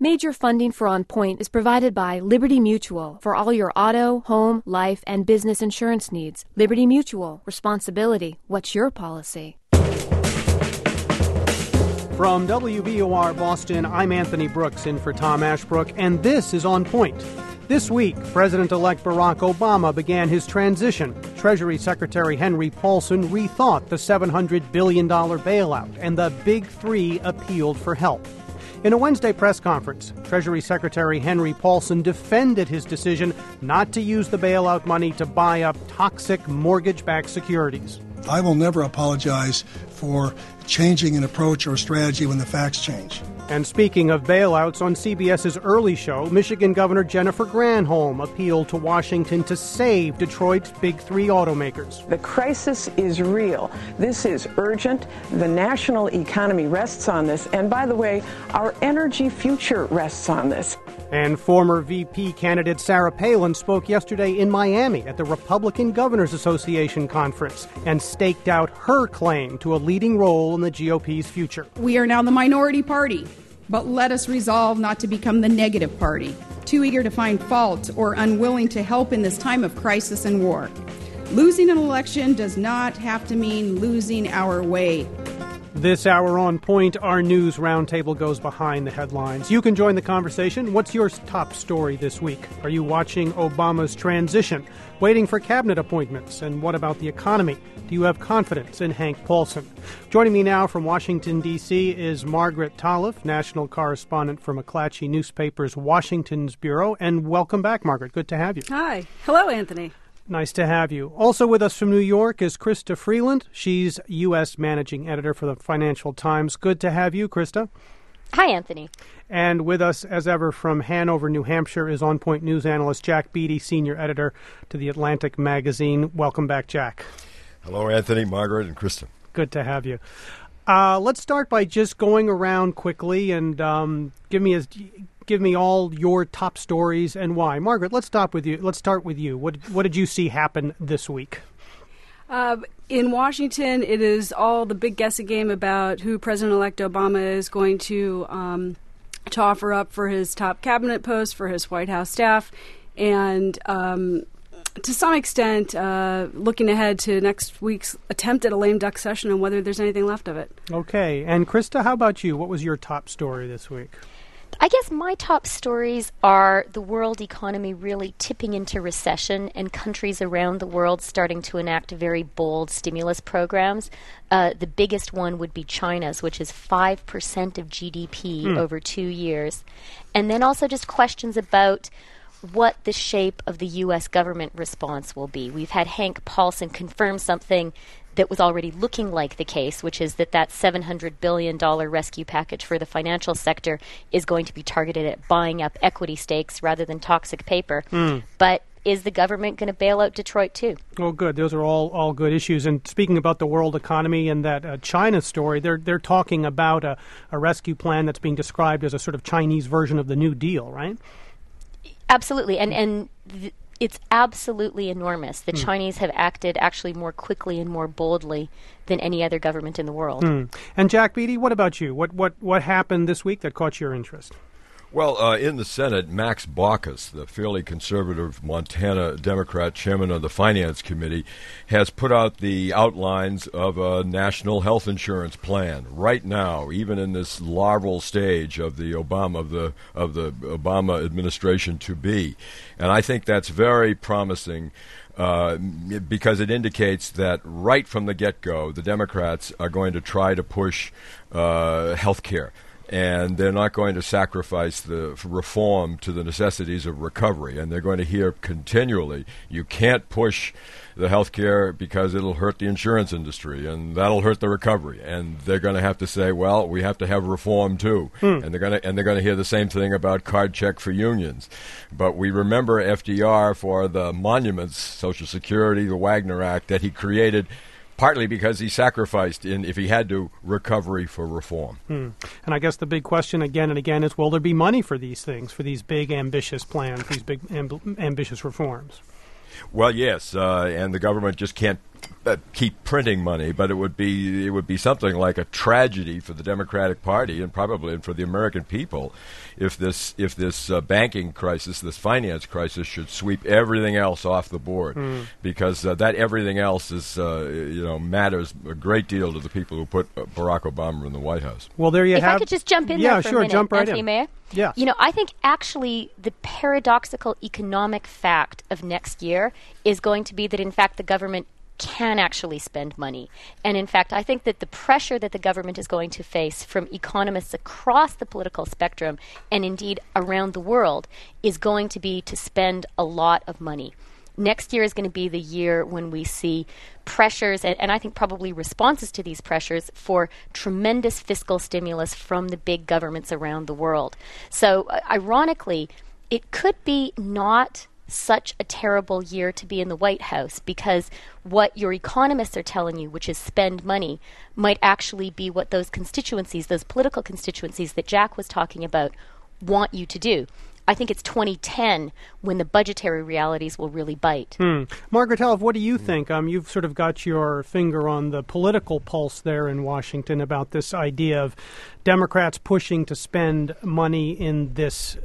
Major funding for On Point is provided by Liberty Mutual for all your auto, home, life, and business insurance needs. Liberty Mutual. Responsibility. What's your policy? From WBOR Boston, I'm Anthony Brooks in for Tom Ashbrook, and this is On Point. This week, President-elect Barack Obama began his transition. Treasury Secretary Henry Paulson rethought the $700 billion bailout, and the Big Three appealed for help. In a Wednesday press conference, Treasury Secretary Henry Paulson defended his decision not to use the bailout money to buy up toxic mortgage-backed securities. I will never apologize for changing an approach or strategy when the facts change. And speaking of bailouts, on CBS's Early Show, Michigan Governor Jennifer Granholm appealed to Washington to save Detroit's Big Three automakers. The crisis is real. This is urgent. The national economy rests on this. And by the way, our energy future rests on this. And former VP candidate Sarah Palin spoke yesterday in Miami at the Republican Governors Association conference and staked out her claim to a leading role in the GOP's future. We are now the minority party, but let us resolve not to become the negative party, too eager to find fault or unwilling to help in this time of crisis and war. Losing an election does not have to mean losing our way. This hour on Point, our news roundtable goes behind the headlines. You can join the conversation. What's your top story this week? Are you watching Obama's transition, waiting for cabinet appointments? And what about the economy? Do you have confidence in Hank Paulson? Joining me now from Washington, D.C. is Margaret Taleff, national correspondent for McClatchy Newspaper's Washington's Bureau. And welcome back, Margaret. Good to have you. Hi. Hello, Anthony. Nice to have you. Also with us from New York is Krista Freeland. She's U.S. Managing Editor for the Financial Times. Good to have you, Krista. Hi, Anthony. And with us, as ever, from Hanover, New Hampshire, is On Point News analyst Jack Beatty, Senior Editor to The Atlantic Magazine. Welcome back, Jack. Hello, Anthony, Margaret, and Krista. Good to have you. Let's start by just going around quickly and give me all your top stories and why. Margaret, let's start with you. What did you see happen this week? In Washington, it is all the big guessing game about who President-elect Obama is going to offer up for his top cabinet post, for his White House staff, and to some extent, looking ahead to next week's attempt at a lame duck session and whether there's anything left of it. Okay. And Krista, how about you? What was your top story this week? I guess my top stories are the world economy really tipping into recession and countries around the world starting to enact very bold stimulus programs. The biggest one would be China's, which is 5% of GDP over 2 years. And then also just questions about what the shape of the U.S. government response will be. We've had Hank Paulson confirm something that was already looking like the case, which is that $700 billion rescue package for the financial sector is going to be targeted at buying up equity stakes rather than toxic paper. But is the government going to bail out Detroit too? Well, good. Those are all good issues. And speaking about the world economy and that China story, they're talking about a rescue plan that's being described as a sort of Chinese version of the New Deal, right? Absolutely. And it's absolutely enormous. The Chinese have acted actually more quickly and more boldly than any other government in the world. And Jack Beatty, what about you? What happened this week that caught your interest? Well, in the Senate, Max Baucus, the fairly conservative Montana Democrat chairman of the Finance Committee, has put out the outlines of a national health insurance plan right now, even in this larval stage of the Obama administration to be. And I think that's very promising. Because it indicates that right from the get-go, the Democrats are going to try to push health care. And they're not going to sacrifice the reform to the necessities of recovery. And they're going to hear continually, you can't push the health care because it'll hurt the insurance industry, and that'll hurt the recovery. And they're going to have to say, well, we have to have reform too. And they're going to hear the same thing about card check for unions. But we remember FDR for the monuments, Social Security, the Wagner Act that he created, partly because he sacrificed, if he had to, recovery for reform. And I guess the big question again and again is, will there be money for these things, for these big ambitious plans, these big ambitious reforms? Well, yes, and the government just can't keep printing money, but it would be something like a tragedy for the Democratic Party and probably for the American people if this banking crisis, this finance crisis, should sweep everything else off the board, because that everything else is matters a great deal to the people who put Barack Obama in the White House. Well, there you have. If I could just jump in there for a minute, jump right Anthony in. Mayor. Yeah. I think actually the paradoxical economic fact of next year is going to be that, in fact, the government can actually spend money. And in fact, I think that the pressure that the government is going to face from economists across the political spectrum and indeed around the world is going to be to spend a lot of money. Next year is going to be the year when we see pressures, and I think probably responses to these pressures for tremendous fiscal stimulus from the big governments around the world. So ironically, it could be not such a terrible year to be in the White House, because what your economists are telling you, which is spend money, might actually be what those constituencies, those political constituencies that Jack was talking about, want you to do. I think it's 2010 when the budgetary realities will really bite. Margaret Talif, what do you think? You've sort of got your finger on the political pulse there in Washington about this idea of Democrats pushing to spend money in this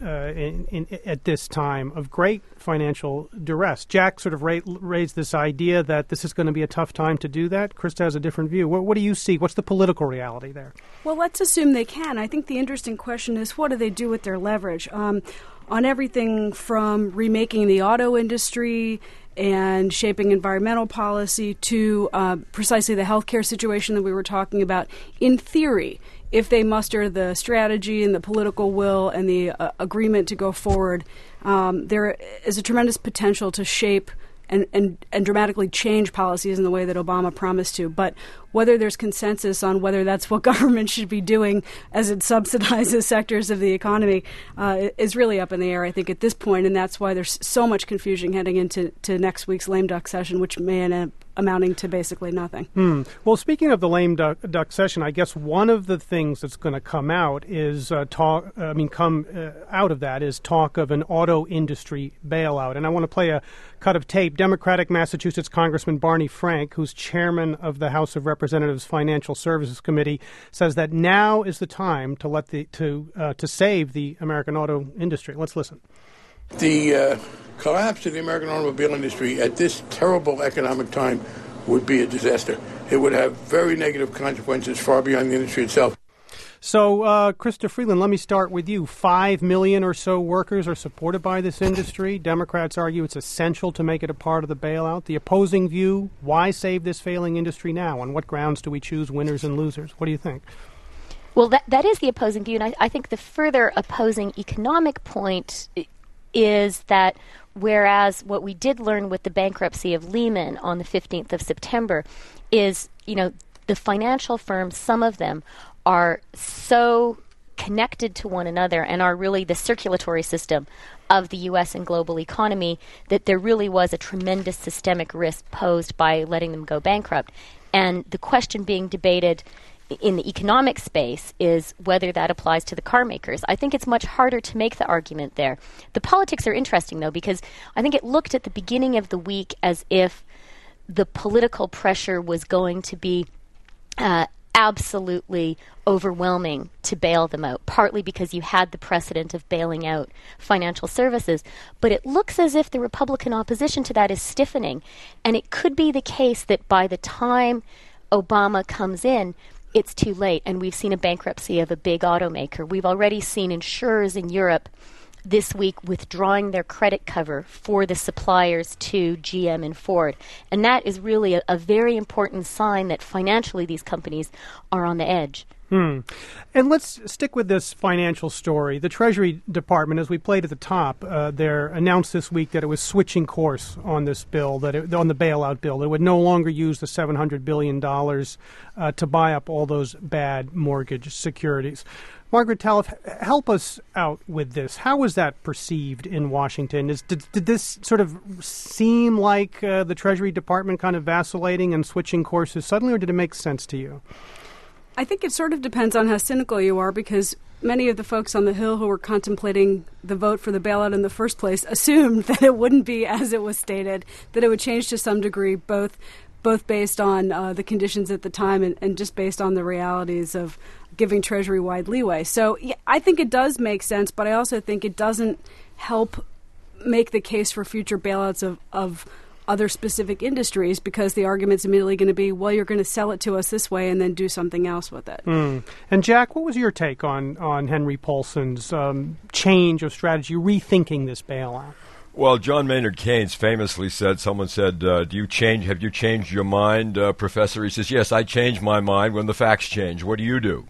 at this time of great financial duress. Jack sort of raised this idea that this is going to be a tough time to do that. Krista has a different view. What do you see? What's the political reality there? Well, let's assume they can. I think the interesting question is, what do they do with their leverage? On everything from remaking the auto industry and shaping environmental policy to precisely the healthcare situation that we were talking about. In theory, if they muster the strategy and the political will and the agreement to go forward, there is a tremendous potential to shape and dramatically change policies in the way that Obama promised to. But whether there's consensus on whether that's what government should be doing as it subsidizes sectors of the economy is really up in the air, I think, at this point. And that's why there's so much confusion heading into next week's lame duck session, which may end up amounting to basically nothing. Well, speaking of the lame duck session, I guess one of the things that's going to come out is talk of an auto industry bailout. And I want to play a cut of tape. Democratic Massachusetts Congressman Barney Frank, who's chairman of the House of Representatives Financial Services Committee, says that now is the time to save the American auto industry. Let's listen. The collapse of the American automobile industry at this terrible economic time would be a disaster. It would have very negative consequences far beyond the industry itself. So, Krista Freeland, let me start with you. 5 million or so workers are supported by this industry. Democrats argue it's essential to make it a part of the bailout. The opposing view, why save this failing industry now? On what grounds do we choose winners and losers? What do you think? Well, that is the opposing view, and I think the further opposing economic point is that whereas what we did learn with the bankruptcy of Lehman on the 15th of September is, the financial firms, some of them are so connected to one another and are really the circulatory system of the U.S. and global economy that there really was a tremendous systemic risk posed by letting them go bankrupt. And the question being debated in the economic space is whether that applies to the car makers. I think it's much harder to make the argument there. The politics are interesting, though, because I think it looked at the beginning of the week as if the political pressure was going to be absolutely overwhelming to bail them out, partly because you had the precedent of bailing out financial services. But it looks as if the Republican opposition to that is stiffening. And it could be the case that by the time Obama comes in, it's too late, and we've seen a bankruptcy of a big automaker. We've already seen insurers in Europe this week withdrawing their credit cover for the suppliers to GM and Ford. And that is really a very important sign that financially these companies are on the edge. And let's stick with this financial story. The Treasury Department, as we played at the top, announced this week that it was switching course on this bill, on the bailout bill. It would no longer use the $700 billion to buy up all those bad mortgage securities. Margaret Talif, help us out with this. How was that perceived in Washington? Did this sort of seem like the Treasury Department kind of vacillating and switching courses suddenly, or did it make sense to you? I think it sort of depends on how cynical you are, because many of the folks on the Hill who were contemplating the vote for the bailout in the first place assumed that it wouldn't be as it was stated, that it would change to some degree, both based on the conditions at the time and just based on the realities of giving Treasury wide leeway. So yeah, I think it does make sense, but I also think it doesn't help make the case for future bailouts of other specific industries, because the argument's immediately going to be, well, you're going to sell it to us this way and then do something else with it. And Jack, what was your take on Henry Paulson's change of strategy, rethinking this bailout? Well, John Maynard Keynes famously said, someone said, have you changed your mind, Professor? He says, yes, I change my mind when the facts change. What do you do?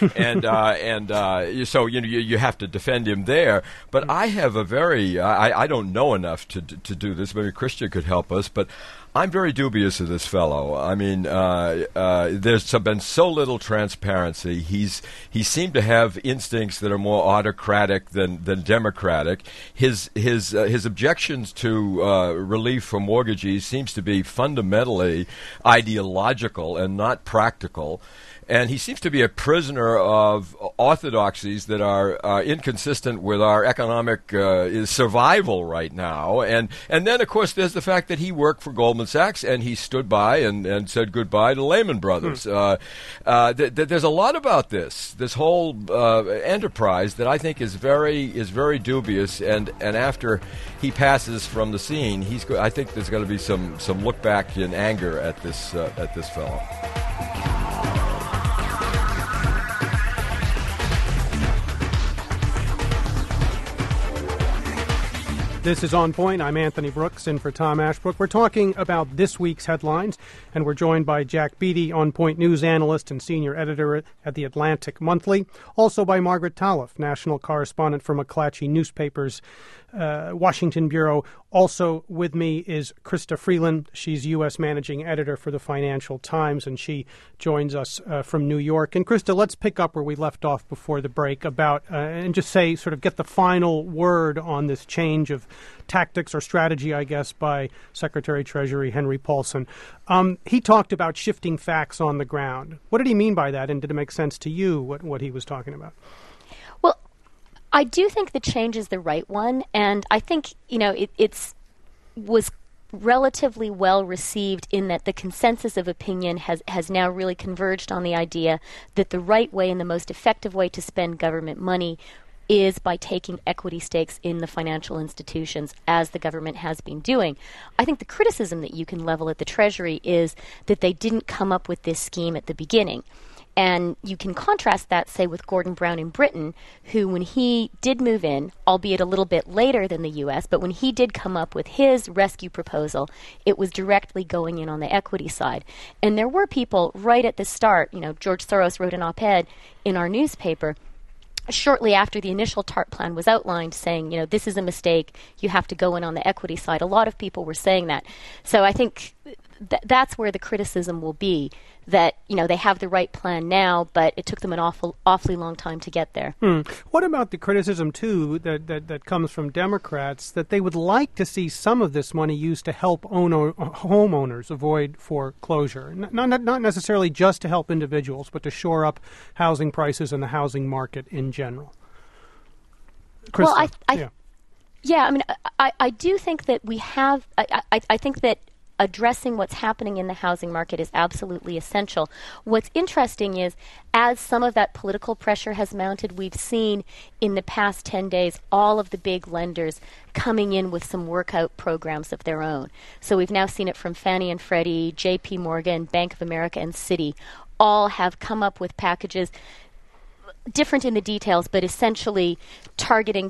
So you have to defend him there. But I have I don't know enough to do this. Maybe Christian could help us, but I'm very dubious of this fellow. I mean, there's been so little transparency. He seemed to have instincts that are more autocratic than democratic. His objections to relief for mortgagees seems to be fundamentally ideological and not practical. And he seems to be a prisoner of orthodoxies that are inconsistent with our economic survival right now. And then, of course, there's the fact that he worked for Goldman Sachs and he stood by and said goodbye to Lehman Brothers. There's a lot about this whole enterprise that I think is very dubious. And after he passes from the scene, I think there's going to be some look back in anger at this fellow. This is On Point. I'm Anthony Brooks, in for Tom Ashbrook. We're talking about this week's headlines, and we're joined by Jack Beatty, On Point news analyst and senior editor at The Atlantic Monthly. Also by Margaret Taloff, national correspondent for McClatchy Newspapers, Washington Bureau. Also with me is Krista Freeland. She's U.S. managing editor for the Financial Times, and she joins us from New York. And Krista, let's pick up where we left off before the break about, and just say, sort of get the final word on this change of tactics or strategy, I guess, by Secretary Treasury Henry Paulson. He talked about shifting facts on the ground. What did he mean by that, and did it make sense to you, what he was talking about? Well, I do think the change is the right one, and I think, it was relatively well received in that the consensus of opinion has now really converged on the idea that the right way and the most effective way to spend government money is by taking equity stakes in the financial institutions, as the government has been doing. I think the criticism that you can level at the Treasury is that they didn't come up with this scheme at the beginning. And you can contrast that, say, with Gordon Brown in Britain, who, when he did move in, albeit a little bit later than the U.S., but when he did come up with his rescue proposal, it was directly going in on the equity side. And there were people right at the start, George Soros wrote an op-ed in our newspaper shortly after the initial TARP plan was outlined, saying, this is a mistake, you have to go in on the equity side. A lot of people were saying that. So I think that's where the criticism will be, that, they have the right plan now, but it took them an awfully long time to get there. What about the criticism, too, that comes from Democrats, that they would like to see some of this money used to help homeowners avoid foreclosure? Not necessarily just to help individuals, but to shore up housing prices and the housing market in general. Krista, well, I do think that we have, I think that addressing what's happening in the housing market is absolutely essential. What's interesting is, as some of that political pressure has mounted, we've seen in the past 10 days all of the big lenders coming in with some workout programs of their own. So we've now seen it from Fannie and Freddie, JP Morgan, Bank of America, and Citi. All have come up with packages different in the details, but essentially targeting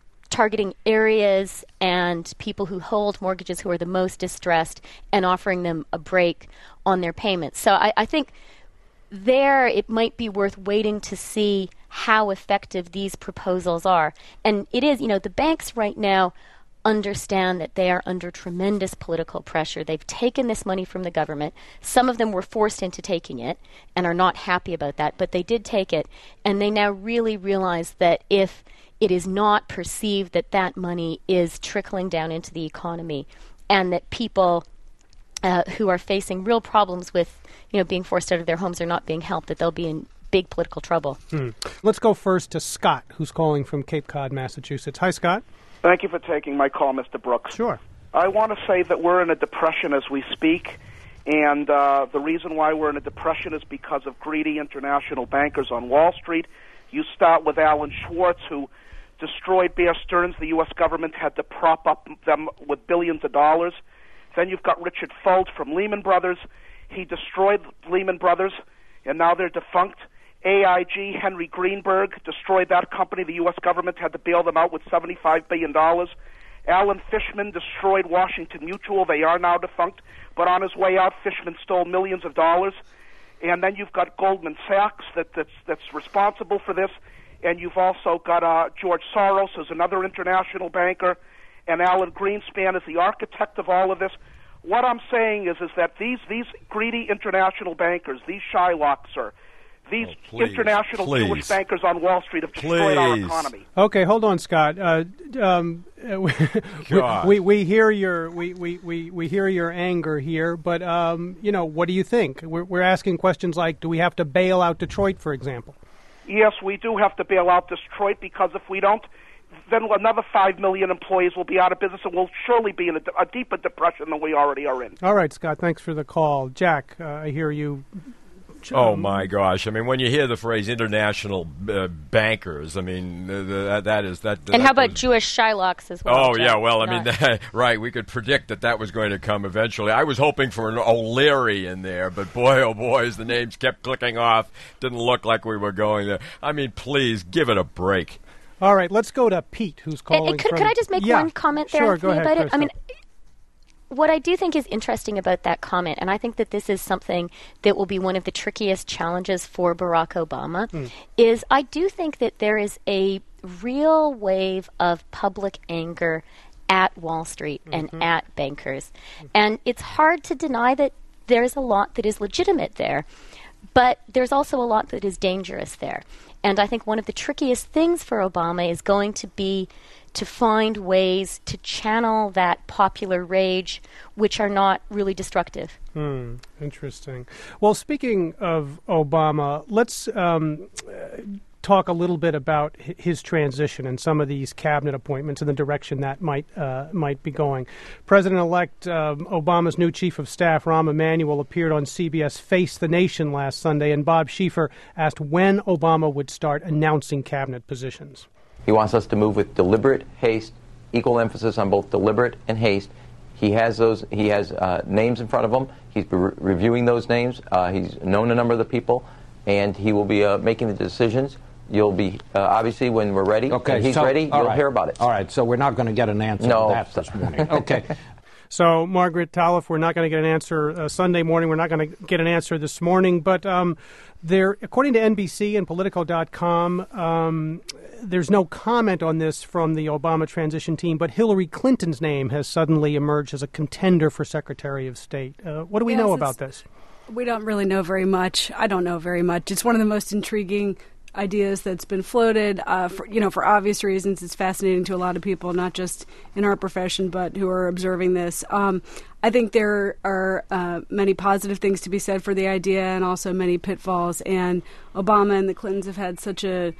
areas and people who hold mortgages who are the most distressed and offering them a break on their payments. So I think there it might be worth waiting to see how effective these proposals are. And it is, the banks right now understand that they are under tremendous political pressure. They've taken this money from the government. Some of them were forced into taking it and are not happy about that, but they did take it. And they now really realize that if it is not perceived that that money is trickling down into the economy, and that people who are facing real problems with, being forced out of their homes or not being helped, that they'll be in big political trouble. Let's go first to Scott, who's calling from Cape Cod, Massachusetts. Hi, Scott. Thank you for taking my call, Mr. Brooks. Sure. I want to say that we're in a depression as we speak, and the reason why we're in a depression is because of greedy international bankers on Wall Street. You start with Alan Schwartz, who destroyed Bear Stearns. The U.S. government had to prop up them with billions of dollars. Then you've got Richard Fuld from Lehman Brothers. He destroyed Lehman Brothers, and now they're defunct. AIG, Henry Greenberg, destroyed that company. The U.S. government had to bail them out with $75 billion. Alan Fishman destroyed Washington Mutual. They are now defunct, but on his way out, Fishman stole millions of dollars. And then you've got Goldman Sachs that's responsible for this, and you've also got George Soros, who's another international banker, and Alan Greenspan is the architect of all of this. What I'm saying is that these greedy international bankers, these Shylocks, these international Jewish bankers on Wall Street have destroyed our economy. Okay, hold on, Scott. We hear your anger here, but what do you think? We're asking questions like, do we have to bail out Detroit, for example? Yes, we do have to bail out Detroit, because if we don't, then another 5 million employees will be out of business, and we'll surely be in a deeper depression than we already are in. All right, Scott, thanks for the call. Jack, I hear you. Oh, my gosh. I mean, when you hear the phrase international bankers, I mean, that is... And how about Jewish Shylocks as well? Oh, yeah, well, I mean, right, we could predict that was going to come eventually. I was hoping for an O'Leary in there, but boy, oh boy, as the names kept clicking off, didn't look like we were going there. I mean, please, give it a break. All right, let's go to Pete, who's calling from... Could I just make one comment there, Sure, go ahead, about Krista. it? I mean, what I do think is interesting about that comment, and I think that this is something that will be one of the trickiest challenges for Barack Obama, is I do think that there is a real wave of public anger at Wall Street and at bankers. And it's hard to deny that there's a lot that is legitimate there, but there's also a lot that is dangerous there. And I think one of the trickiest things for Obama is going to be to find ways to channel that popular rage, which are not really destructive. Interesting. Well, speaking of Obama, let's talk a little bit about his transition and some of these cabinet appointments and the direction that might be going. President-elect Obama's new chief of staff, Rahm Emanuel, appeared on CBS Face the Nation last Sunday, and Bob Schieffer asked when Obama would start announcing cabinet positions. He wants us to move with deliberate haste, equal emphasis on both deliberate and haste. He has those. He has names in front of him. He's reviewing those names. He's known a number of the people, and he will be making the decisions. You'll be, obviously, when we're ready, okay, when he's ready, you'll hear about it. All right, so we're not going to get an answer to that this morning. Okay. So, Margaret Taliff, we're not going to get an answer Sunday morning. We're not going to get an answer this morning. But according to NBC and Politico.com, there's no comment on this from the Obama transition team, but Hillary Clinton's name has suddenly emerged as a contender for Secretary of State. What do we know about this? We don't really know very much. I don't know very much. It's one of the most intriguing ideas that's been floated, for obvious reasons. It's fascinating to a lot of people, not just in our profession, but who are observing this. I think there are many positive things to be said for the idea, and also many pitfalls. And Obama and the Clintons have had such a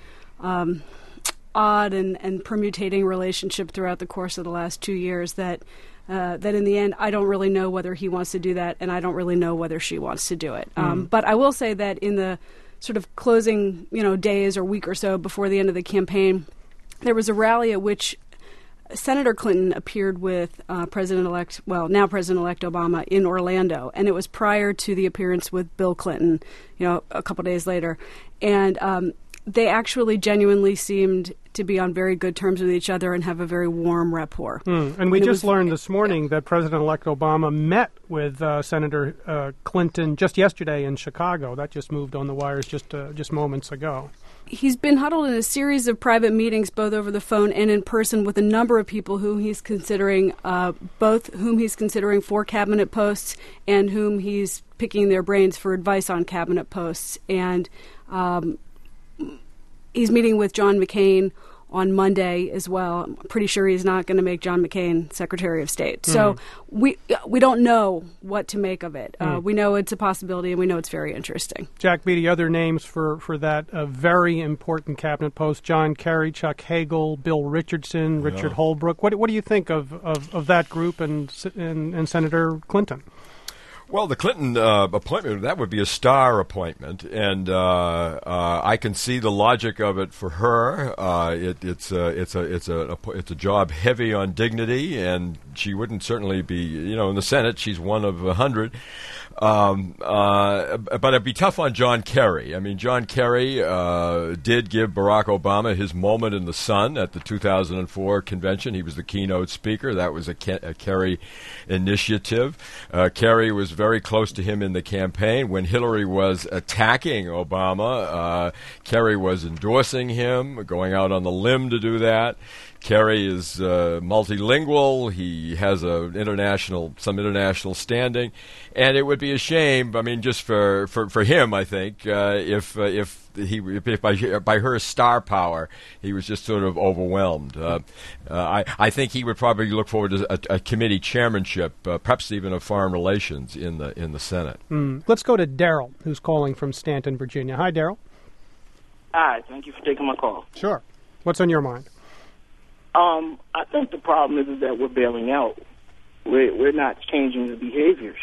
odd and permutating relationship throughout the course of the last 2 years that in the end, I don't really know whether he wants to do that, and I don't really know whether she wants to do it. But I will say that in the sort of closing, days or week or so before the end of the campaign, there was a rally at which Senator Clinton appeared with now President-elect Obama in Orlando, and it was prior to the appearance with Bill Clinton, a couple days later. And they actually genuinely seemed to be on very good terms with each other and have a very warm rapport. And we just learned this morning that President-elect Obama met with Senator Clinton just yesterday in Chicago. That just moved on the wires just moments ago. He's been huddled in a series of private meetings, both over the phone and in person, with a number of people whom he's considering, both whom he's considering for cabinet posts and whom he's picking their brains for advice on cabinet posts. And he's meeting with John McCain on Monday as well. I'm pretty sure he's not going to make John McCain Secretary of State. So we don't know what to make of it. We know it's a possibility, and we know it's very interesting. Jack Beatty, other names for that very important cabinet post: John Kerry, Chuck Hagel, Bill Richardson, Richard Holbrooke. What do you think of that group and Senator Clinton? Well, the Clinton appointment, that would be a star appointment, and I can see the logic of it for her. It's a job heavy on dignity, and she wouldn't certainly be, in the Senate, she's one of 100. But it'd be tough on John Kerry. I mean, John Kerry did give Barack Obama his moment in the sun at the 2004 convention. He was the keynote speaker. That was a Kerry initiative. Kerry was very close to him in the campaign. When Hillary was attacking Obama, Kerry was endorsing him, going out on the limb to do that. Kerry is multilingual. He has some international standing, and it would be a shame. I mean, just for him, I think, if by her star power, he was just sort of overwhelmed. I think he would probably look forward to a committee chairmanship, perhaps even of foreign relations in the Senate. Let's go to Daryl, who's calling from Stanton, Virginia. Hi, Daryl. Hi. Thank you for taking my call. Sure. What's on your mind? I think the problem is that we're bailing out. We're not changing the behaviors.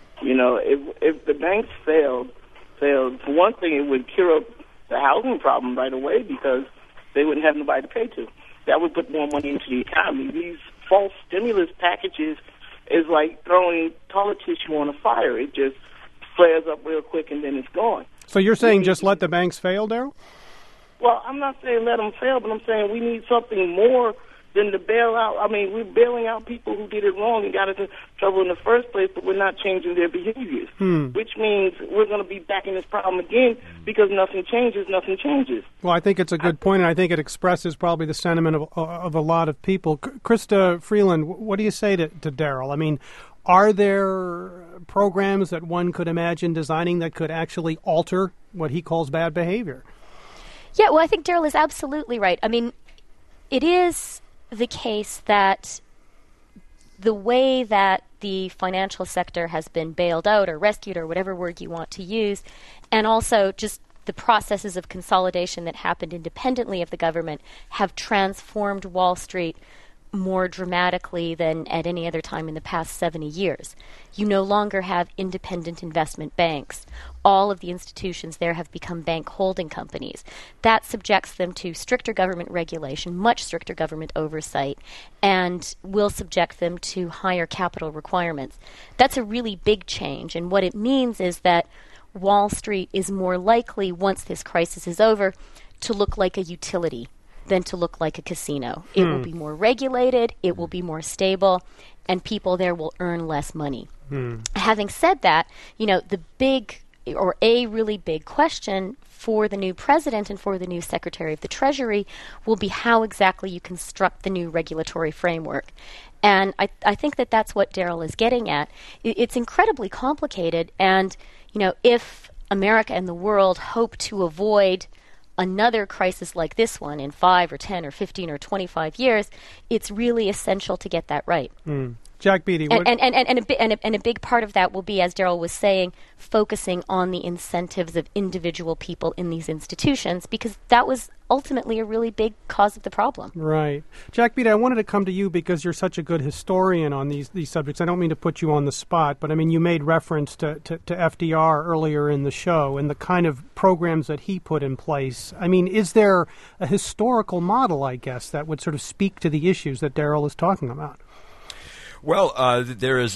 If the banks failed, for one thing, it would cure up the housing problem right away because they wouldn't have nobody to pay to. That would put more money into the economy. These false stimulus packages is like throwing toilet tissue on a fire. It just flares up real quick and then it's gone. So you're saying just let the banks fail, Daryl? Well, I'm not saying let them fail, but I'm saying we need something more than the bailout. I mean, we're bailing out people who did it wrong and got into trouble in the first place, but we're not changing their behaviors, which means we're going to be back in this problem again because nothing changes. Well, I think it's a good point, and I think it expresses probably the sentiment of a lot of people. Krista Freeland, what do you say to Daryl? I mean, are there programs that one could imagine designing that could actually alter what he calls bad behavior? Yeah, well, I think Daryl is absolutely right. I mean, it is the case that the way that the financial sector has been bailed out or rescued or whatever word you want to use, and also just the processes of consolidation that happened independently of the government have transformed Wall Street more dramatically than at any other time in the past 70 years. You no longer have independent investment banks. All of the institutions there have become bank holding companies. That subjects them to stricter government regulation, much stricter government oversight, and will subject them to higher capital requirements. That's a really big change, and what it means is that Wall Street is more likely, once this crisis is over, to look like a utility than to look like a casino. It will be more regulated, it will be more stable, and people there will earn less money. Having said that, the big, or a really big question for the new president and for the new Secretary of the Treasury will be how exactly you construct the new regulatory framework. And I think that that's what Daryl is getting at. It's incredibly complicated, and if America and the world hope to avoid another crisis like this one in 5 or 10 or 15 or 25 years, it's really essential to get that right. Jack Beatty. And a big part of that will be, as Daryl was saying, focusing on the incentives of individual people in these institutions, because that was ultimately a really big cause of the problem. Right. Jack Beatty, I wanted to come to you because you're such a good historian on these subjects. I don't mean to put you on the spot, but I mean, you made reference to FDR earlier in the show and the kind of programs that he put in place. I mean, is there a historical model, I guess, that would sort of speak to the issues that Daryl is talking about? Well, there is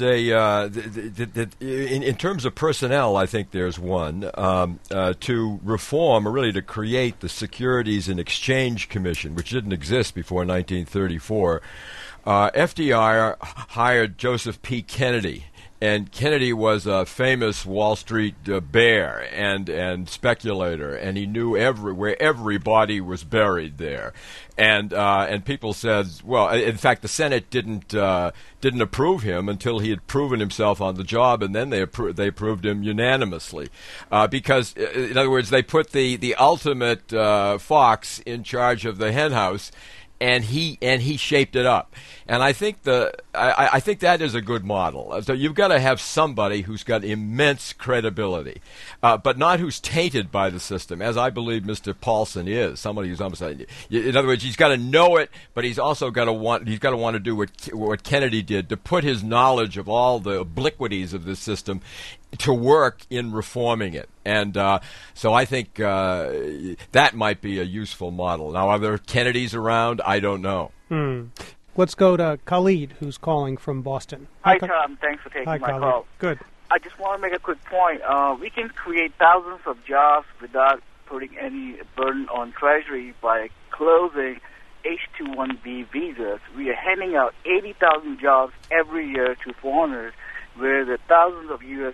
in terms of personnel, I think there's one, to reform, or really to create the Securities and Exchange Commission, which didn't exist before 1934. FDR hired Joseph P. Kennedy And Kennedy was a famous Wall Street bear and speculator, and he knew where every body was buried there. And people said, well, in fact, the Senate didn't approve him until he had proven himself on the job, and then they approved him unanimously, because, in other words, they put the ultimate fox in charge of the henhouse. And he shaped it up, and I think I think that is a good model. So you've got to have somebody who's got immense credibility, but not who's tainted by the system, as I believe Mr. Paulson is. Somebody who's almost, in other words, he's got to know it, but he's also got to want to do what Kennedy did, to put his knowledge of all the obliquities of the system to work in reforming it. And so I think that might be a useful model. Now, are there Kennedys around? I don't know. Let's go to Khalid, who's calling from Boston. Hi, Tom. Thanks for taking my call. Good. I just want to make a quick point. We can create thousands of jobs without putting any burden on Treasury by closing H-2B visas. We are handing out 80,000 jobs every year to foreigners, where the thousands of U.S.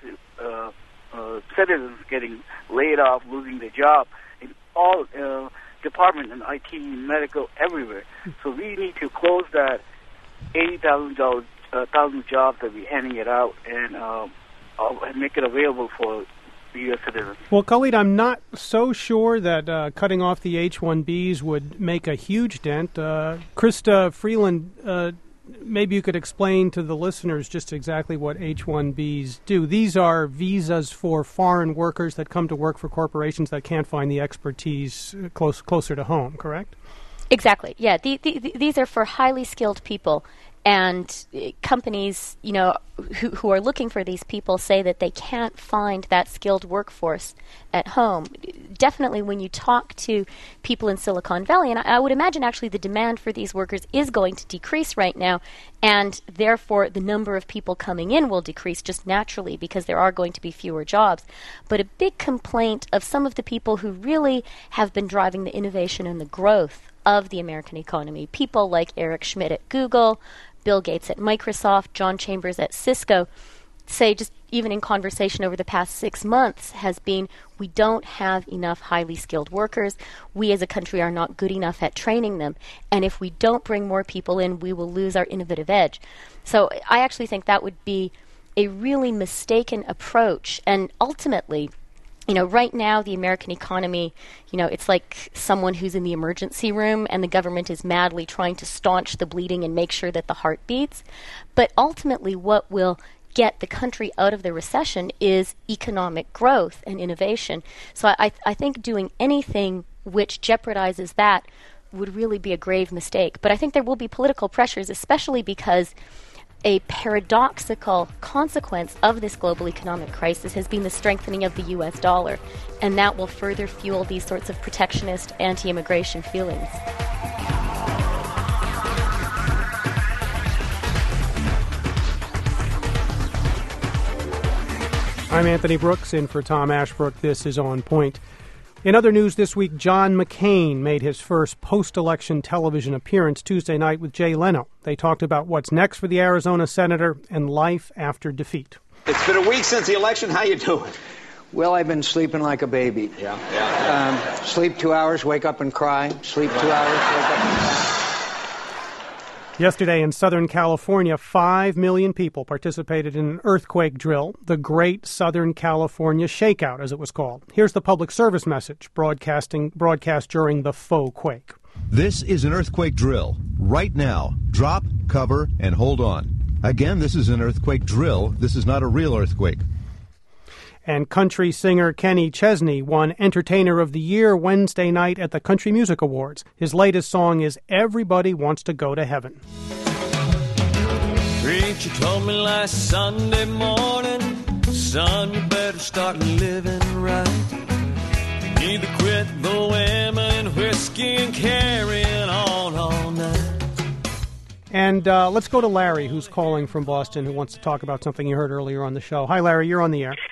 Citizens getting laid off, losing their job in all departments, in IT, medical, everywhere. So we need to close that 80,000 jobs that we're handing it out and make it available for the U.S. citizens. Well, Khalid, I'm not so sure that cutting off the H-1Bs would make a huge dent. Krista Freeland, maybe you could explain to the listeners just exactly what H-1Bs do. These are visas for foreign workers that come to work for corporations that can't find the expertise closer to home, correct? Exactly. Yeah, these are for highly skilled people. And companies, who are looking for these people say that they can't find that skilled workforce at home. Definitely when you talk to people in Silicon Valley, and I would imagine actually the demand for these workers is going to decrease right now, and therefore the number of people coming in will decrease just naturally because there are going to be fewer jobs. But a big complaint of some of the people who really have been driving the innovation and the growth of the American economy, people like Eric Schmidt at Google, Bill Gates at Microsoft, John Chambers at Cisco, say just even in conversation over the past 6 months has been, we don't have enough highly skilled workers. We as a country are not good enough at training them. And if we don't bring more people in, we will lose our innovative edge. So I actually think that would be a really mistaken approach. And ultimately, right now, the American economy, it's like someone who's in the emergency room and the government is madly trying to staunch the bleeding and make sure that the heart beats. But ultimately, what will get the country out of the recession is economic growth and innovation. So I think doing anything which jeopardizes that would really be a grave mistake. But I think there will be political pressures, especially because a paradoxical consequence of this global economic crisis has been the strengthening of the U.S. dollar, and that will further fuel these sorts of protectionist, anti-immigration feelings. I'm Anthony Brooks, in for Tom Ashbrook. This is On Point. In other news this week, John McCain made his first post-election television appearance Tuesday night with Jay Leno. They talked about what's next for the Arizona senator and life after defeat. It's been a week since the election. How you doing? Well, I've been sleeping like a baby. Sleep 2 hours, wake up and cry. Sleep 2 hours, wake up and cry. Yesterday in Southern California, 5 million people participated in an earthquake drill, the Great Southern California Shakeout, as it was called. Here's the public service message broadcast during the faux quake. This is an earthquake drill. Right now, drop, cover, and hold on. Again, this is an earthquake drill. This is not a real earthquake. And country singer Kenny Chesney won Entertainer of the Year Wednesday night at the Country Music Awards. His latest song is Everybody Wants to Go to Heaven. Preacher told me last Sunday morning, son, you better start living right. You need to quit the women, whiskey, and carrying on all night. And let's go to Larry, who's calling from Boston, who wants to talk about something you heard earlier on the show. Hi, Larry, you're on the air.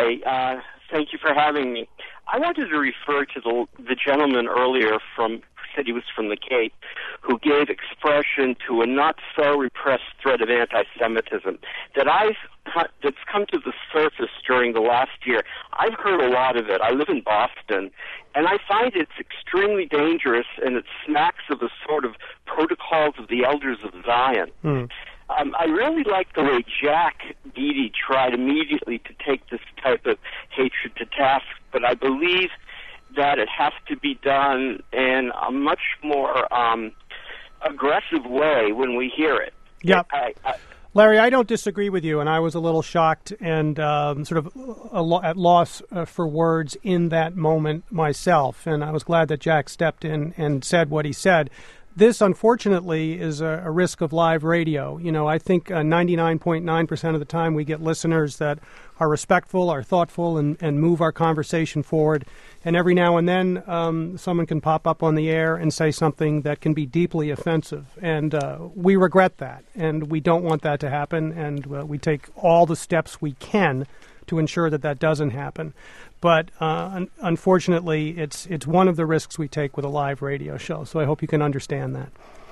Hi, thank you for having me. I wanted to refer to the gentleman earlier from said he was from the Cape, who gave expression to a not-so-repressed thread of anti-Semitism that's come to the surface during the last year. I've heard a lot of it. I live in Boston, and I find it's extremely dangerous, and it smacks of the sort of protocols of the elders of Zion. I really like the way Jack Beatty tried immediately to take this type of hatred to task, but I believe that it has to be done in a much more aggressive way when we hear it. Yeah. Larry, I don't disagree with you, and I was a little shocked and sort of at loss for words in that moment myself, and I was glad that Jack stepped in and said what he said. This, unfortunately, is a risk of live radio. You know, I think 99.9% of the time we get listeners that are respectful, are thoughtful, and move our conversation forward. And every now and then someone can pop up on the air and say something that can be deeply offensive. And we regret that, and we don't want that to happen, and we take all the steps we can to ensure that that doesn't happen. But unfortunately, it's one of the risks we take with a live radio show. So I hope you can understand that.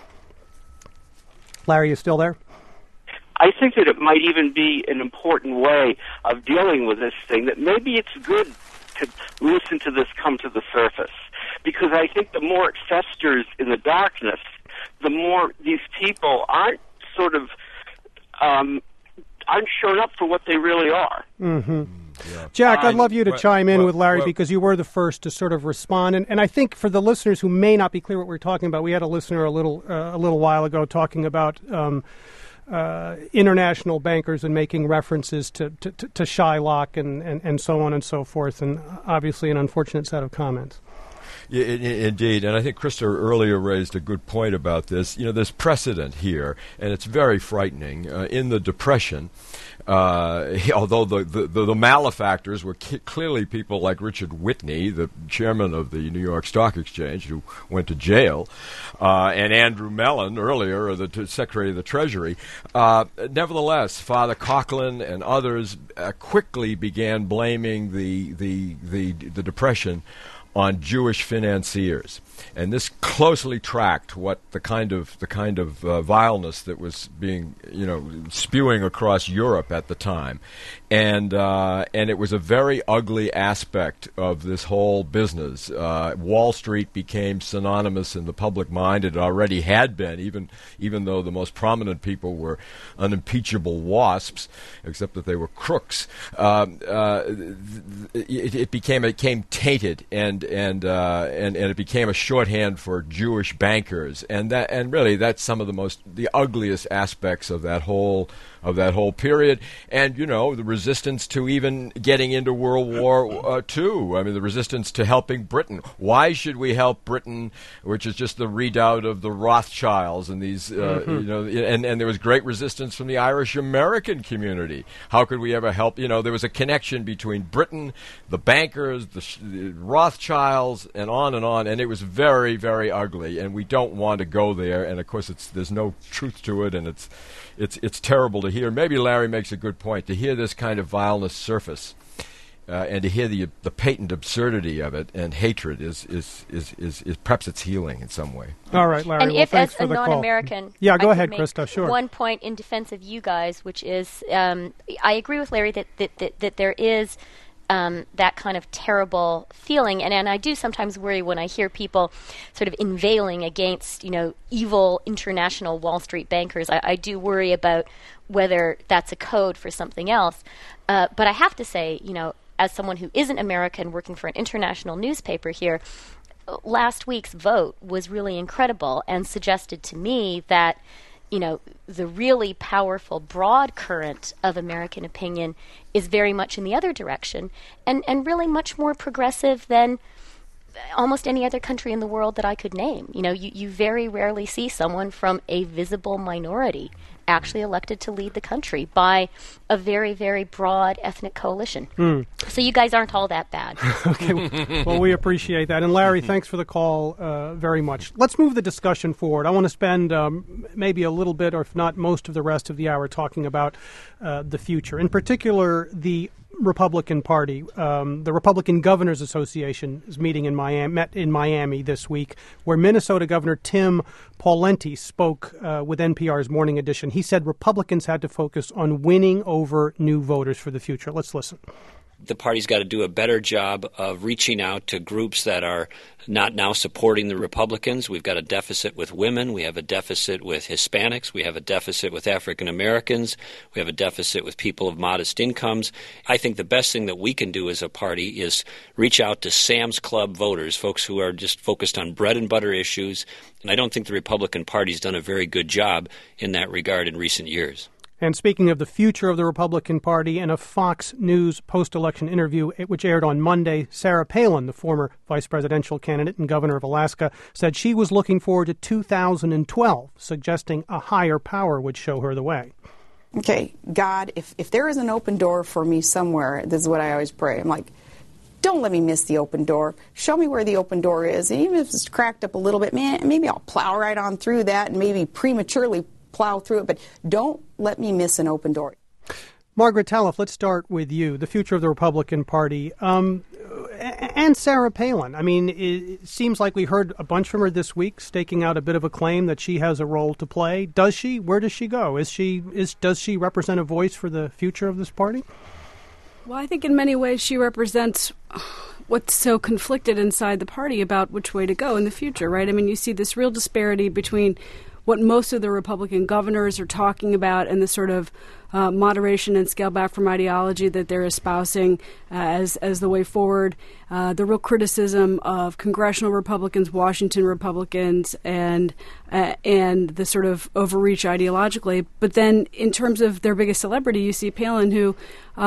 Larry, you still there? I think that it might even be an important way of dealing with this thing, that maybe it's good to listen to this come to the surface. Because I think the more it festers in the darkness, the more these people aren't sort of aren't shown up for what they really are. Mm-hmm. Yeah. Jack, I'd love you to chime in with Larry because you were the first to sort of respond. And I think for the listeners who may not be clear what we're talking about, we had a listener a little while ago talking about international bankers and making references to Shylock and so on and so forth, and obviously an unfortunate set of comments. Yeah, indeed, and I think Krista earlier raised a good point about this. You know, there's precedent here, and it's very frightening. In the Depression, although the malefactors were clearly people like Richard Whitney, the chairman of the New York Stock Exchange, who went to jail, and Andrew Mellon earlier, the Secretary of the Treasury. Nevertheless, Father Coughlin and others quickly began blaming the Depression on Jewish financiers, and this closely tracked what the kind of vileness that was being spewing across Europe at the time, and it was a very ugly aspect of this whole business. Wall Street became synonymous in the public mind. It already had been, even though the most prominent people were unimpeachable wasps, except that they were crooks. It became tainted and it became a shorthand for Jewish bankers, and really that's some of the ugliest aspects of that whole period. And the resistance to even getting into World War II. I mean, the resistance to helping Britain. Why should we help Britain, which is just the redoubt of the Rothschilds and these and there was great resistance from the Irish American community. How could we ever help? There was a connection between Britain, the bankers, the Rothschilds, and on, and it was very, very ugly, and we don't want to go there. And of course, there's no truth to it, and it's terrible to hear. Maybe Larry makes a good point, to hear this kind of vileness surface, and to hear the patent absurdity of it and hatred is perhaps it's healing in some way. All right, Larry. And if, as a non-American, yeah, go ahead, Krista. Sure. One point in defense of you guys, which is, I agree with Larry that there is that kind of terrible feeling, and I do sometimes worry when I hear people sort of unveiling against evil international Wall Street bankers. I do worry about whether that's a code for something else. But I have to say, as someone who isn't American working for an international newspaper here, last week's vote was really incredible and suggested to me that the really powerful broad current of American opinion is very much in the other direction and really much more progressive than almost any other country in the world that I could name. You very rarely see someone from a visible minority actually elected to lead the country by a very, very broad ethnic coalition. So you guys aren't all that bad. Okay, well, we appreciate that. And Larry, thanks for the call very much. Let's move the discussion forward. I want to spend maybe a little bit, or if not most of the rest of the hour, talking about the future. In particular, the Republican Party. The Republican Governors Association is meeting met in Miami this week, where Minnesota Governor Tim Pawlenty spoke with NPR's Morning Edition. He said Republicans had to focus on winning over new voters for the future. Let's listen. The party's got to do a better job of reaching out to groups that are not now supporting the Republicans. We've got a deficit with women. We have a deficit with Hispanics. We have a deficit with African Americans. We have a deficit with people of modest incomes. I think the best thing that we can do as a party is reach out to Sam's Club voters, folks who are just focused on bread and butter issues. And I don't think the Republican Party's done a very good job in that regard in recent years. And speaking of the future of the Republican Party, in a Fox News post-election interview which aired on Monday, Sarah Palin, the former vice presidential candidate and governor of Alaska, said she was looking forward to 2012, suggesting a higher power would show her the way. Okay, God, if there is an open door for me somewhere, this is what I always pray. I'm like, don't let me miss the open door. Show me where the open door is. And even if it's cracked up a little bit, man, maybe I'll plow right on through that and maybe prematurely plow through it, but don't let me miss an open door. Margaret Taleff, let's start with you. The future of the Republican Party, and Sarah Palin. I mean, it seems like we heard a bunch from her this week, staking out a bit of a claim that she has a role to play. Does she? Where does she go? Does she represent a voice for the future of this party? Well, I think in many ways she represents what's so conflicted inside the party about which way to go in the future, right? I mean, you see this real disparity between what most of the Republican governors are talking about and the sort of moderation and scale back from ideology that they're espousing as the way forward. The real criticism of congressional Republicans, Washington Republicans, and the sort of overreach ideologically. But then in terms of their biggest celebrity, you see Palin, who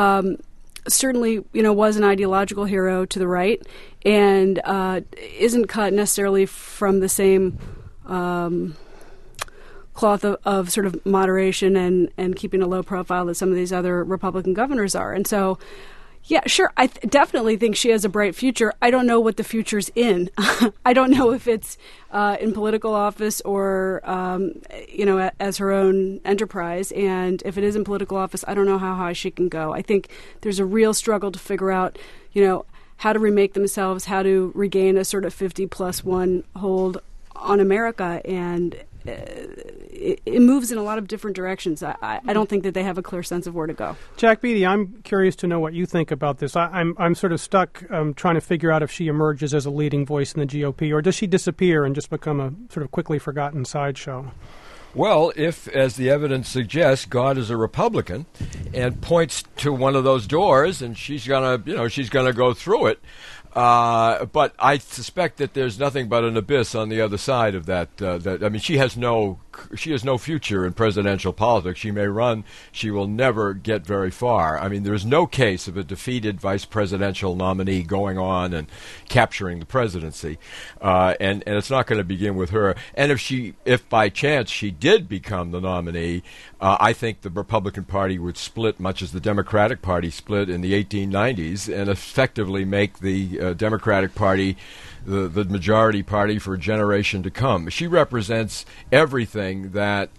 certainly, was an ideological hero to the right and isn't cut necessarily from the same cloth of sort of moderation and keeping a low profile that some of these other Republican governors are. And so, yeah, sure, I definitely think she has a bright future. I don't know what the future's in. I don't know if it's in political office or, as her own enterprise. And if it is in political office, I don't know how high she can go. I think there's a real struggle to figure out, how to remake themselves, how to regain a sort of 50+1 hold on America. And it moves in a lot of different directions. I don't think that they have a clear sense of where to go. Jack Beatty, I'm curious to know what you think about this. I'm sort of stuck trying to figure out if she emerges as a leading voice in the GOP, or does she disappear and just become a sort of quickly forgotten sideshow? Well, if, as the evidence suggests, God is a Republican and points to one of those doors, and she's gonna go through it. But I suspect that there's nothing but an abyss on the other side of that. She has no future in presidential politics. She may run, she will never get very far. I mean, there is no case of a defeated vice presidential nominee going on and capturing the presidency, and it's not going to begin with her. And if by chance she did become the nominee, I think the Republican Party would split, much as the Democratic Party split in the 1890s, and effectively make the Democratic Party the majority party for a generation to come. She represents everything that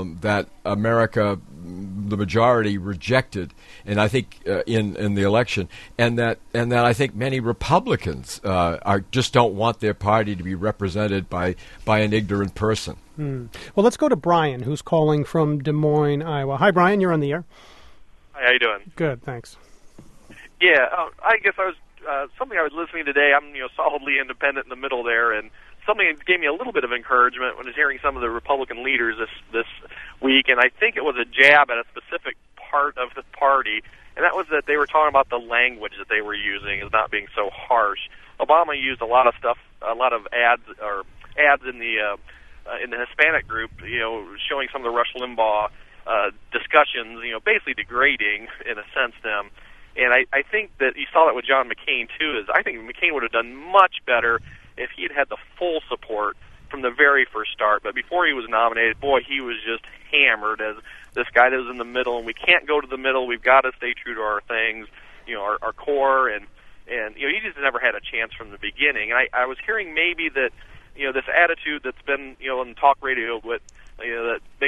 America, the majority, rejected, and I think in the election, and that I think many Republicans just don't want their party to be represented by an ignorant person. Well, let's go to Brian, who's calling from Des Moines, Iowa. Hi, Brian. You're on the air. Hi, how you doing? Good, thanks. Yeah, I guess I was something I was listening today. I'm solidly independent in the middle there, and something that gave me a little bit of encouragement when I was hearing some of the Republican leaders this week, and I think it was a jab at a specific part of the party, and that was that they were talking about the language that they were using as not being so harsh. Obama used a lot of ads in the Hispanic group, showing some of the Rush Limbaugh discussions, basically degrading in a sense them. And I think that you saw that with John McCain, too. I think McCain would have done much better if he had the full support from the very first start. But before he was nominated, boy, he was just hammered as this guy that was in the middle. And we can't go to the middle. We've got to stay true to our things, our core. And he just never had a chance from the beginning. And I was hearing maybe that, this attitude that's been, on talk radio with, that basically has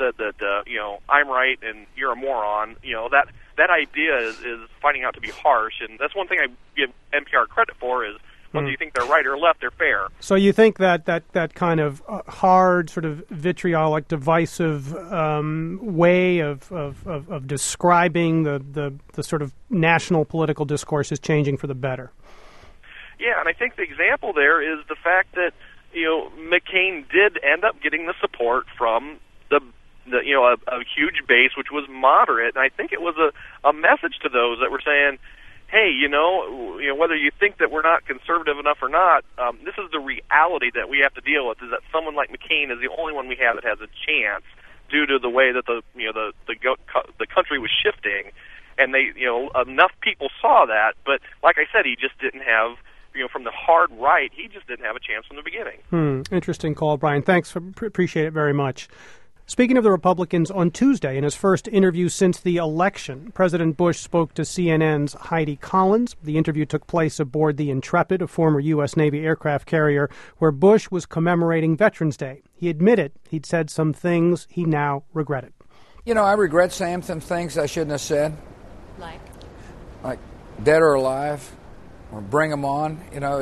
said that I'm right and you're a moron. That idea is finding out to be harsh, and that's one thing I give NPR credit for is whether you think they're right or left, they're fair. So you think that kind of hard, sort of vitriolic, divisive way of describing the sort of national political discourse is changing for the better? Yeah, and I think the example there is the fact that McCain did end up getting the support from a huge base, which was moderate, and I think it was a message to those that were saying, hey, whether you think that we're not conservative enough or not, this is the reality that we have to deal with, is that someone like McCain is the only one we have that has a chance due to the way that the country was shifting, and they enough people saw that, but like I said, he just didn't have from the hard right, he just didn't have a chance from the beginning. Interesting call, Brian. Thanks. Appreciate it very much. Speaking of the Republicans, on Tuesday, in his first interview since the election, President Bush spoke to CNN's Heidi Collins. The interview took place aboard the Intrepid, a former U.S. Navy aircraft carrier, where Bush was commemorating Veterans Day. He admitted he'd said some things he now regretted. I regret saying some things I shouldn't have said. Like dead or alive, or bring them on.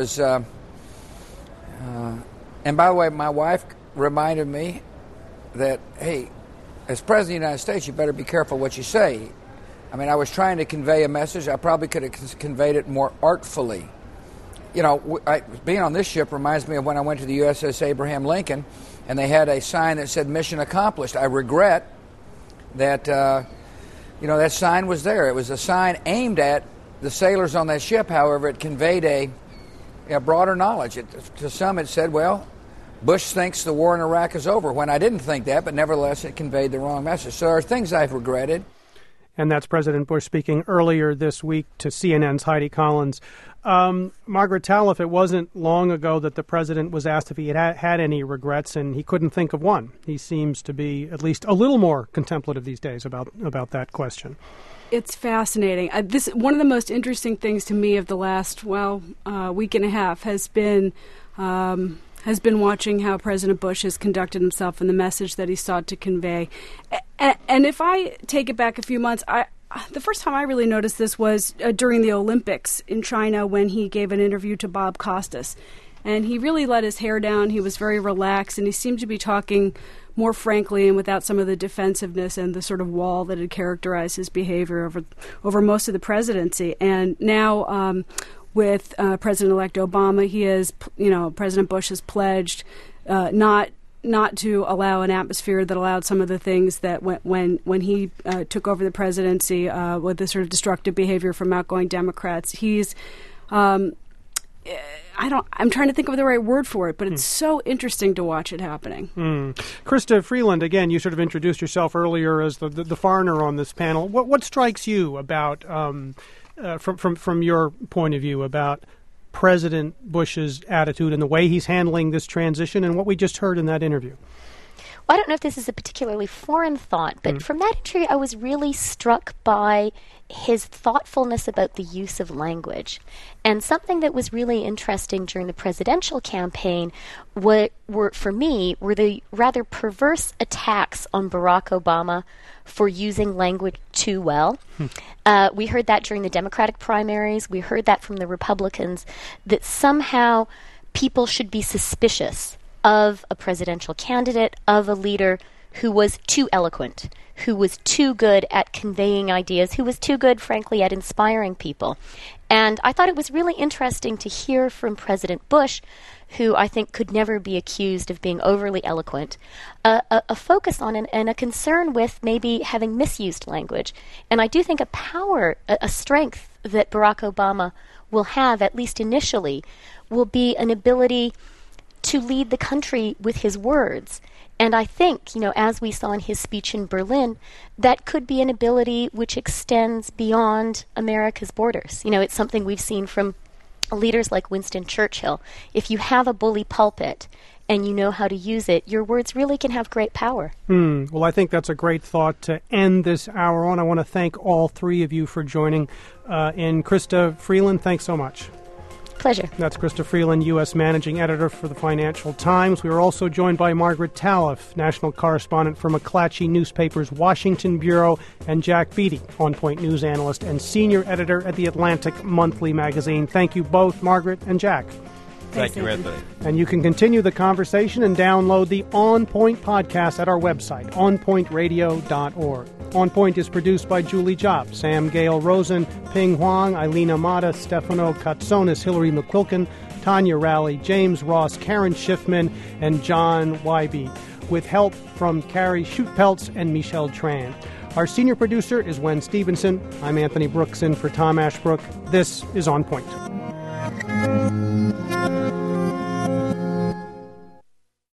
And by the way, my wife reminded me that, hey, as President of the United States, you better be careful what you say. I mean, I was trying to convey a message. I probably could have conveyed it more artfully. Being on this ship reminds me of when I went to the USS Abraham Lincoln, and they had a sign that said "Mission Accomplished." I regret that, that sign was there. It was a sign aimed at the sailors on that ship. However, it conveyed a broader knowledge. To some, it said, well, Bush thinks the war in Iraq is over, when I didn't think that, but nevertheless it conveyed the wrong message. So there are things I've regretted. And that's President Bush speaking earlier this week to CNN's Heidi Collins. Margaret Tell, if it wasn't long ago that the president was asked if he had any regrets, and he couldn't think of one. He seems to be at least a little more contemplative these days about that question. It's fascinating. One of the most interesting things to me of the last, week and a half has been watching how President Bush has conducted himself and the message that he sought to convey. And if I take it back a few months, the first time I really noticed this was during the Olympics in China when he gave an interview to Bob Costas. And he really let his hair down. He was very relaxed, and he seemed to be talking more frankly and without some of the defensiveness and the sort of wall that had characterized his behavior over most of the presidency. And now with President-elect Obama, he has, President Bush has pledged not to allow an atmosphere that allowed some of the things that when he took over the presidency with the sort of destructive behavior from outgoing Democrats. He's I'm trying to think of the right word for it, but it's so interesting to watch it happening. Krista Freeland, again, you sort of introduced yourself earlier as the foreigner on this panel. What strikes you about, from your point of view, about President Bush's attitude and the way he's handling this transition and what we just heard in that interview? Well, I don't know if this is a particularly foreign thought, but from that interview I was really struck by his thoughtfulness about the use of language. And something that was really interesting during the presidential campaign were the rather perverse attacks on Barack Obama for using language too well. We heard that during the Democratic primaries. We heard that from the Republicans, that somehow people should be suspicious of a presidential candidate, of a leader who was too eloquent, who was too good at conveying ideas, who was too good, frankly, at inspiring people. And I thought it was really interesting to hear from President Bush, who I think could never be accused of being overly eloquent, a focus on and a concern with maybe having misused language. And I do think a power, a strength that Barack Obama will have, at least initially, will be an ability to lead the country with his words. And I think, as we saw in his speech in Berlin, that could be an ability which extends beyond America's borders. It's something we've seen from leaders like Winston Churchill. If you have a bully pulpit and you know how to use it, your words really can have great power. Well, I think that's a great thought to end this hour on. I want to thank all three of you for joining. And Krista Freeland, thanks so much. Pleasure. That's Krista Freeland, U.S. Managing Editor for the Financial Times. We are also joined by Margaret Taleff, National Correspondent for McClatchy Newspaper's Washington Bureau, and Jack Beatty, On Point News Analyst and Senior Editor at the Atlantic Monthly magazine. Thank you both, Margaret and Jack. Thank you, Anthony. And you can continue the conversation and download the On Point podcast at our website, onpointradio.org. On Point is produced by Julie Job, Sam Gale Rosen, Ping Huang, Eileen Amata, Stefano Katsonis, Hillary McQuilkin, Tanya Rowley, James Ross, Karen Schiffman, and John Wybe, with help from Carrie Schutpeltz and Michelle Tran. Our senior producer is Wen Stevenson. I'm Anthony Brooks in for Tom Ashbrook. This is On Point.